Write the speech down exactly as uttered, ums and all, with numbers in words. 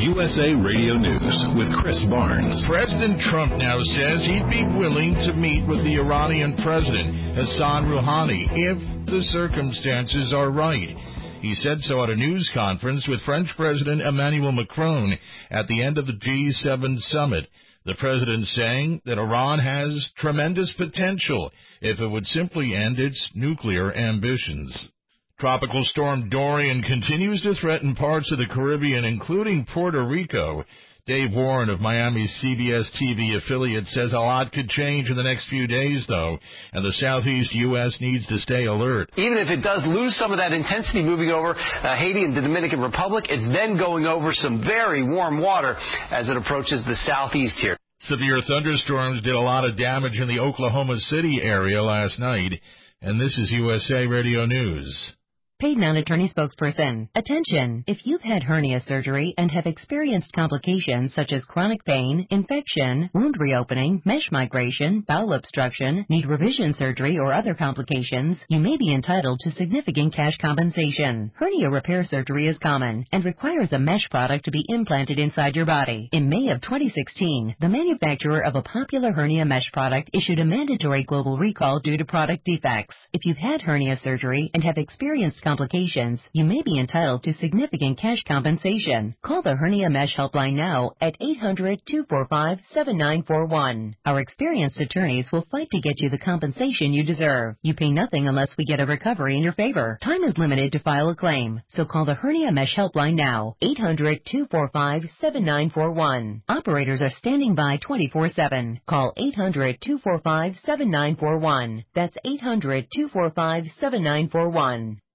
U S A Radio News with Chris Barnes. President Trump now says he'd be willing to meet with the Iranian president, Hassan Rouhani, if the circumstances are right. He said so at a news conference with French President Emmanuel Macron at the end of the G seven summit. The president saying that Iran has tremendous potential if it would simply end its nuclear ambitions. Tropical storm Dorian continues to threaten parts of the Caribbean, including Puerto Rico. Dave Warren of Miami's C B S T V affiliate says a lot could change in the next few days, though, and the southeast U S needs to stay alert. Even if it does lose some of that intensity moving over uh, Haiti and the Dominican Republic, it's then going over some very warm water as it approaches the southeast here. Severe thunderstorms did a lot of damage in the Oklahoma City area last night, and this is U S A Radio News. Paid non-attorney spokesperson. Attention! If you've had hernia surgery and have experienced complications such as chronic pain, infection, wound reopening, mesh migration, bowel obstruction, need revision surgery, or other complications, you may be entitled to significant cash compensation. Hernia repair surgery is common and requires a mesh product to be implanted inside your body. In May of twenty sixteen, the manufacturer of a popular hernia mesh product issued a mandatory global recall due to product defects. If you've had hernia surgery and have experienced complications, you may be entitled to significant cash compensation. Call the Hernia Mesh Helpline now at eight hundred, two four five, seven nine four one. Our experienced attorneys will fight to get you the compensation you deserve. You pay nothing unless we get a recovery in your favor. Time is limited to file a claim, so call the Hernia Mesh Helpline now, eight hundred, two four five, seven nine four one. Operators are standing by twenty-four seven. Call eight hundred, two four five, seven nine four one. That's eight hundred, two four five, seven nine four one.